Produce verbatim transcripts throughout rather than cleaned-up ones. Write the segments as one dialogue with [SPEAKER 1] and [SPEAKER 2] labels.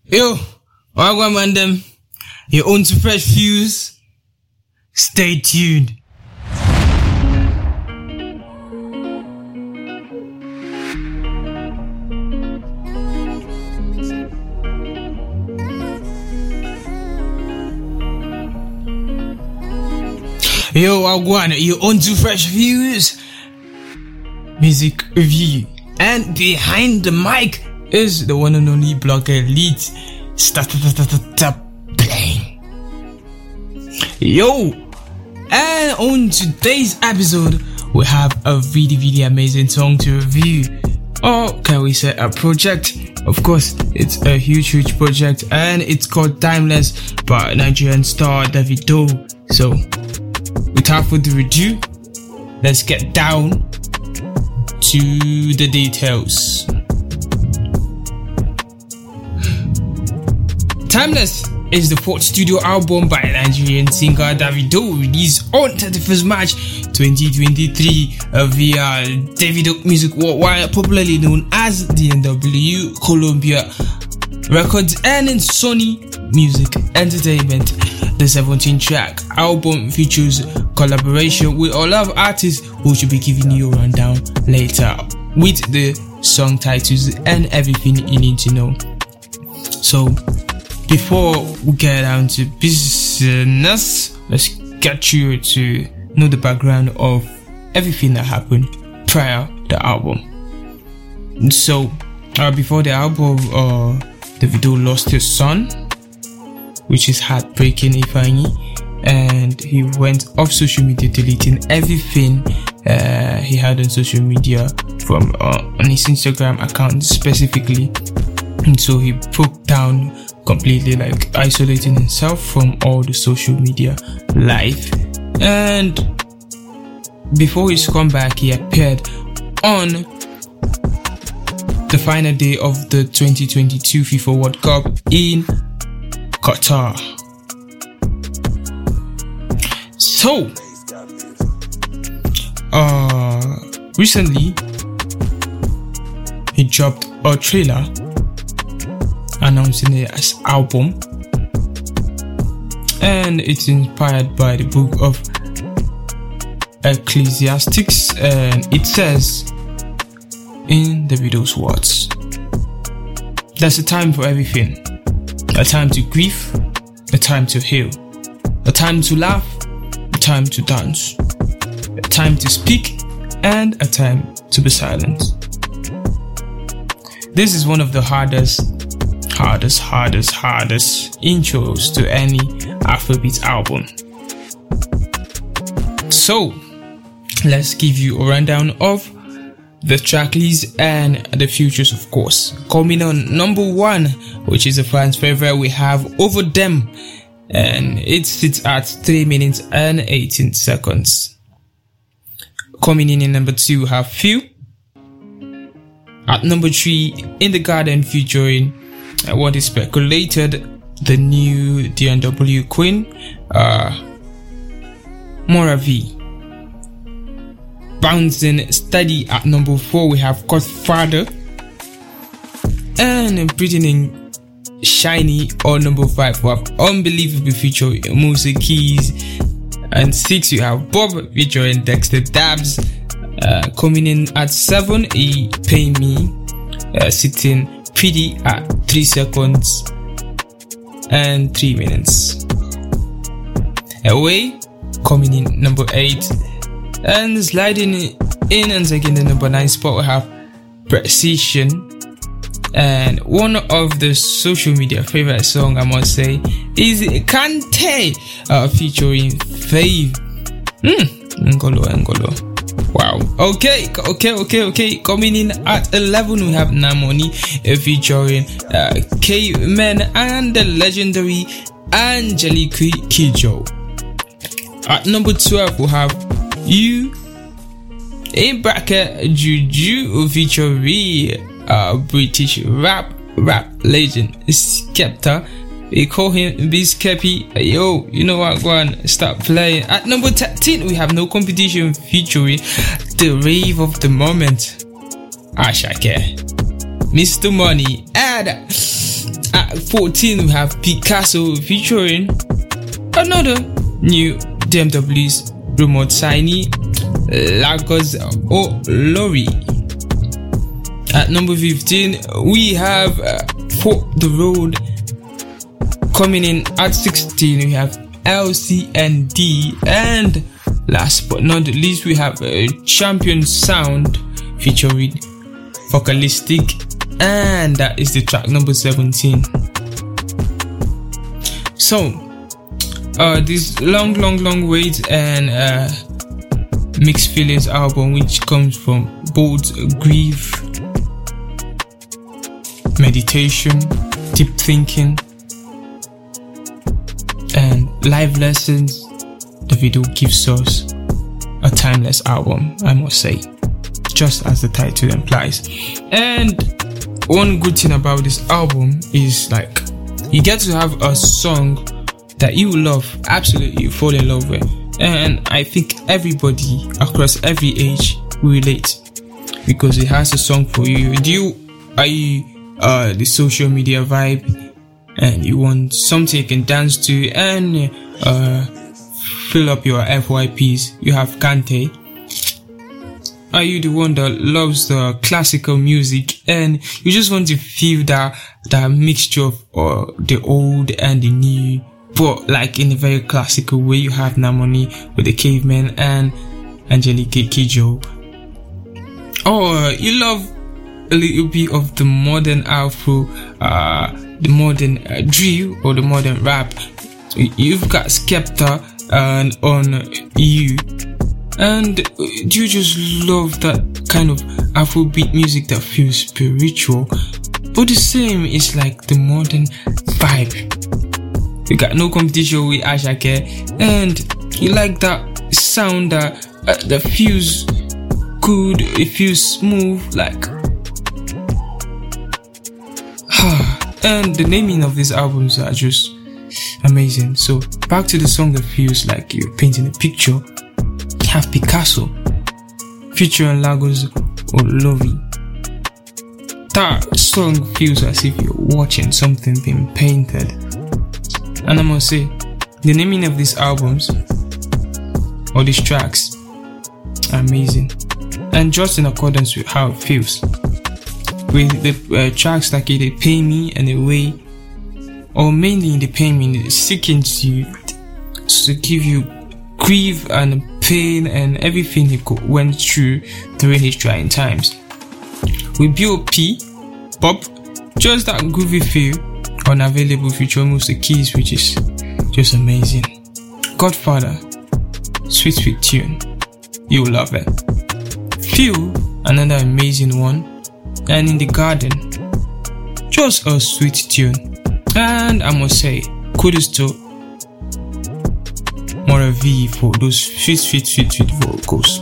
[SPEAKER 1] Yo, Wagwan man them, your own to fresh views. Stay tuned. Yo, Wagwan, your own to fresh views. Music review. And behind the mic is the one and only blogger Elite. Start, start, start, start, start playing. Yo, and on today's episode, we have a really, really amazing song to review. Or can we say a project? Of course, it's a huge, huge project, and it's called Timeless by Nigerian star Davido. So, without further ado, let's get down to the details. Timeless is the fourth studio album by Nigerian singer Davido, released on thirty-first March twenty twenty-three uh, via Davido Music Worldwide, popularly known as D N W, Columbia Records, and in Sony Music Entertainment. The seventeen-track album features collaboration with all of artists who should be giving you a rundown later with the song titles and everything you need to know. So, before we get down to business, let's get you to know the background of everything that happened prior to the album. So, uh, before the album, uh, Davido lost his son, which is heartbreaking, Ifeanyi, and he went off social media, deleting everything uh, he had on social media from uh, on his Instagram account specifically. And so he broke down completely, like isolating himself from all the social media life. And before his comeback, he appeared on the final day of the twenty twenty-two FIFA World Cup in Qatar. So, uh, recently he dropped a trailer announcing it as album, and it's inspired by the book of Ecclesiastes, and it says in the Davido's words, "There's a time for everything. A time to grieve, a time to heal, a time to laugh, a time to dance, a time to speak, and a time to be silent." This is one of the hardest, hardest, hardest, hardest intros to any Afrobeat album. So, let's give you a rundown of the track list and the features, of course. Coming on number one, which is a fan's favorite, we have Over Them, and it sits at three minutes and eighteen seconds. Coming in in number two, we have Few. At number three, In the Garden, featuring uh, what is speculated the new D N W queen, uh, Moravi. Bouncing steady at number four, we have Godfather, and breathing in shiny on number five, we have Unbelievable featuring Musa Keys, and six we have Bob featuring Dexter Dabs. Uh, coming in at seven, he Pay Me, uh, sitting pretty at three seconds and three minutes. Away coming in number eight, and sliding in and taking the number nine spot, we have Precision, and one of the social media favorite song, I must say, is Kante, uh, featuring Fave. Hmm, Ngolo, Ngolo. Wow. Okay, okay, okay, okay. Coming in at eleven, we have Namoni uh, featuring uh, K-Man and the legendary Angelique Kidjo. At number twelve, we have You in bracket Juju featuring uh, British rap rap legend Skepta. We call him Bizkepi. Yo, you know what? Go on, stop playing. At number thirteen, we have No Competition featuring the rave of the moment, Ashake, Mister Money, and At fourteen, we have Picasso featuring another new D M W's rumored signee, Lagos Olori. At number fifteen, we have uh, For the Road. Coming in at sixteen, we have L C N D. And last but not least, we have uh, Champion Sound featuring Vocalistic. And that is the track number seventeen. So, uh, this long, long, long wait and uh, mixed feelings album, which comes from both grief, meditation, deep thinking, and life lessons. Davido gives us a timeless album, I must say, just as the title implies. And one good thing about this album is, like, you get to have a song that you love, absolutely fall in love with, and I think everybody across every age will relate because it has a song for you. Do you are you uh the social media vibe and you want something you can dance to and uh fill up your F Y Ps? You have Kante. Are you the one that loves the classical music and you just want to feel that that mixture of uh, the old and the new, but like in a very classical way? You have Namoni with the Cavemen and Angelique Kidjo. Or you love a little bit of the modern Afro, uh, the modern uh, drill or the modern rap. You've got Skepta and on you. And do you just love that kind of Afrobeat music that feels spiritual, but the same is like the modern vibe? You got no competition with Ashake, and you like that sound that uh, that feels good, it feels smooth, like. And the naming of these albums are just amazing. So back to the song that feels like you're painting a picture. Have Picasso featuring Lagos Olori. That song feels as if you're watching something being painted. And I must say, the naming of these albums or these tracks are amazing, and just in accordance with how it feels. With the uh, tracks like They Pay Me and The Way, or mainly in The Pay Me, it's seeking to, to give you grief and pain and everything he went through during his trying times. With B O P, Bob, just that groovy feel, unavailable feature almost the keys, which is just amazing. Godfather, sweet sweet tune, you'll love it. Feel, another amazing one. And In the Garden, just a sweet tune. And I must say, kudos to Mora V for those sweet, sweet, sweet, sweet vocals.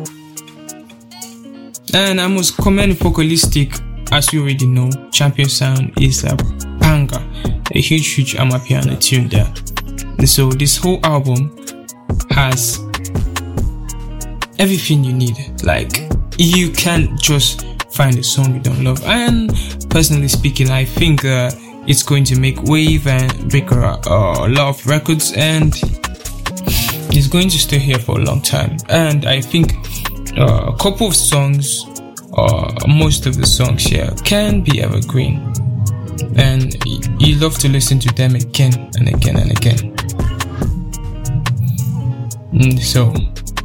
[SPEAKER 1] And I must commend Vocalistic. As you already know, Champion Sound is a banger, a huge, huge amapiano tune there. And so this whole album has everything you need. Like, you can't just find a song you don't love. And personally speaking, I think uh, it's going to make wave and break a uh, lot of records, and it's going to stay here for a long time. And I think uh, a couple of songs, or uh, most of the songs here, can be evergreen, and you love to listen to them again and again and again. And so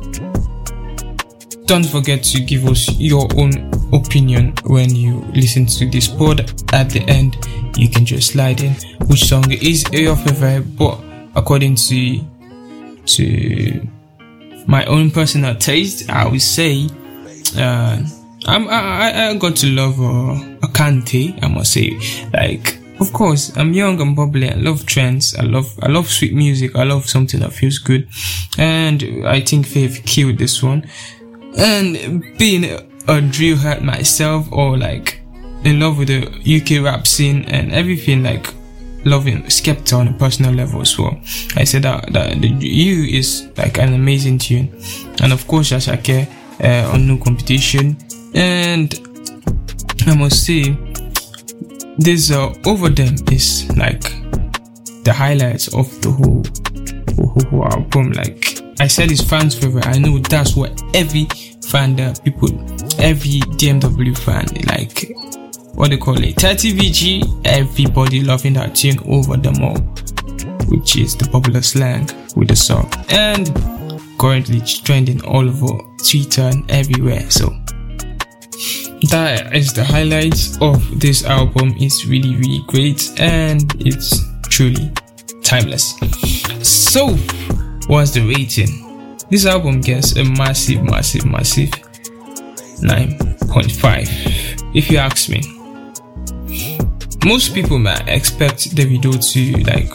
[SPEAKER 1] don't forget to give us your own opinion when you listen to this pod. At the end, you can just slide in which song is your favorite, but according to to my own personal taste, I would say uh, I'm, I, I got to love uh, Akante, I must say. Like, of course, I'm young and bubbly, I love trends, I love I love sweet music, I love something that feels good, and I think Faith killed this one. And being a drill head myself, or like in love with the U K rap scene and everything, like loving Skepta on a personal level as well, I said that, that the U is like an amazing tune. And of course Ashake uh, on No Competition. And I must say, this uh, Over Them is like the highlights of the whole, whole, whole album. Like I said, it's fans' favorite. I know that's what every fan, that people, every D M W fan, like what they call it, thirty V G, everybody loving that tune, Over Them All, which is the popular slang with the song, and currently it's trending all over Twitter and everywhere. So that is the highlights of this album. It's really really great and it's truly timeless. So what's the rating? This album gets a massive massive massive nine point five if you ask me. Most people might expect Davido to like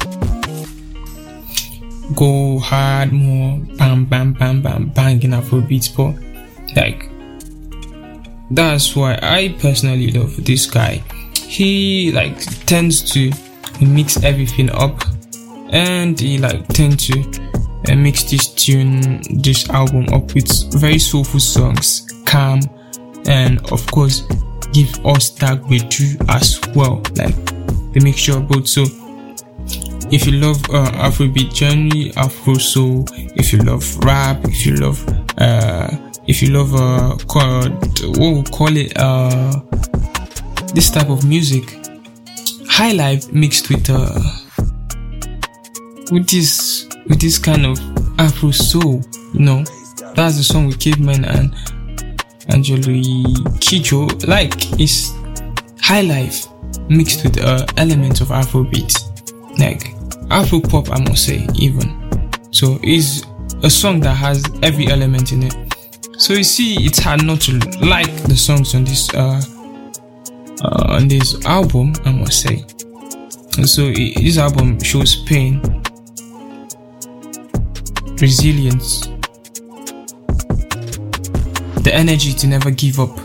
[SPEAKER 1] go hard, more bam bam bam bam banging Afrobeats, but like that's why I personally love this guy. He like tends to mix everything up, and he like tends to uh, mix this tune, this album up with very soulful songs, calm, and of course give us that gbedu as well, like the mixture of both. So if you love uh, Afrobeat genre, Afro soul, if you love rap, if you love uh if you love uh called, what we call it, uh this type of music, high life mixed with uh with this with this kind of Afro soul, you know, that's the song with Caveman and Angelo Kijo. Like it's high life mixed with uh elements of Afrobeat, like Afro pop, I must say, even. So it's a song that has every element in it. So you see, it's hard not to like the songs on this uh, uh on this album, I must say. And so it, this album shows pain, resilience, the energy to never give up.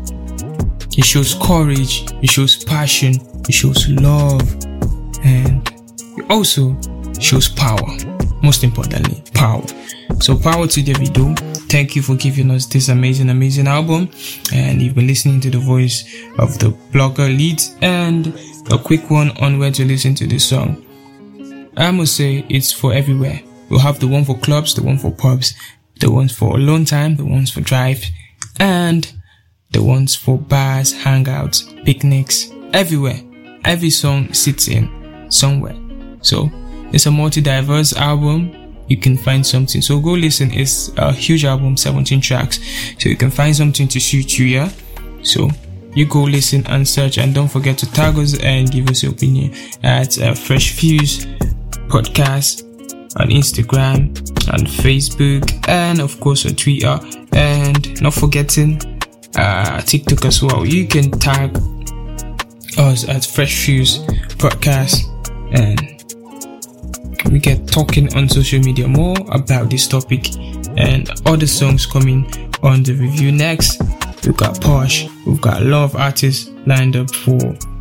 [SPEAKER 1] It shows courage, it shows passion, it shows love, and it also shows power. Most importantly, power. So power to Davido. Thank you for giving us this amazing, amazing album. And you've been listening to the voice of the blogger Leeds, and a quick one on where to listen to this song. I must say it's for everywhere. We'll have the one for clubs, the one for pubs, the ones for alone time, the ones for drive, and the ones for bars, hangouts, picnics, everywhere. Every song sits in somewhere. So it's a multi-diverse album. You can find something. So go listen. It's a huge album, seventeen tracks. So you can find something to suit you, yeah? So you go listen and search, and don't forget to tag us and give us your opinion at uh, Fresh Views Podcast on Instagram, on Facebook, and of course on Twitter, and not forgetting uh, TikTok as well. You can tag us at Fresh Views Podcast, and we get talking on social media more about this topic and other songs coming on the review. Next, we've got Posh. We've got a lot of artists lined up for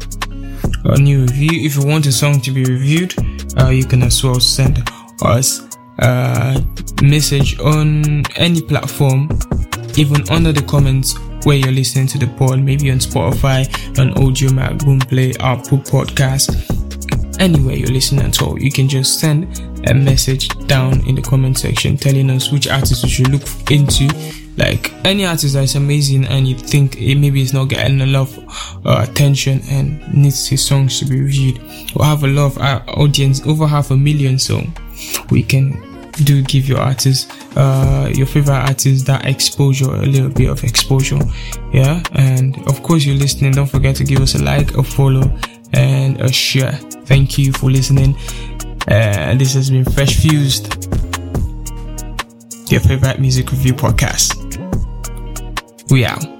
[SPEAKER 1] a new review. If you want a song to be reviewed, uh, you can as well send us a message on any platform, even under the comments where you're listening to the pod, maybe on Spotify, on Audiomack, Boomplay, Apple Podcast. Anywhere you're listening at all, you can just send a message down in the comment section telling us which artist we should look into. Like any artist that's amazing and you think it maybe it's not getting enough uh, attention and needs his songs to be reviewed. We'll have a lot of our audience, over half a million, so we can do give your artist, uh, your favorite artist, that exposure, a little bit of exposure, yeah. And of course, you're listening, don't forget to give us a like, a follow, and a share. Thank you for listening. Uh, this has been Fresh Fused, your favorite music review podcast. We out.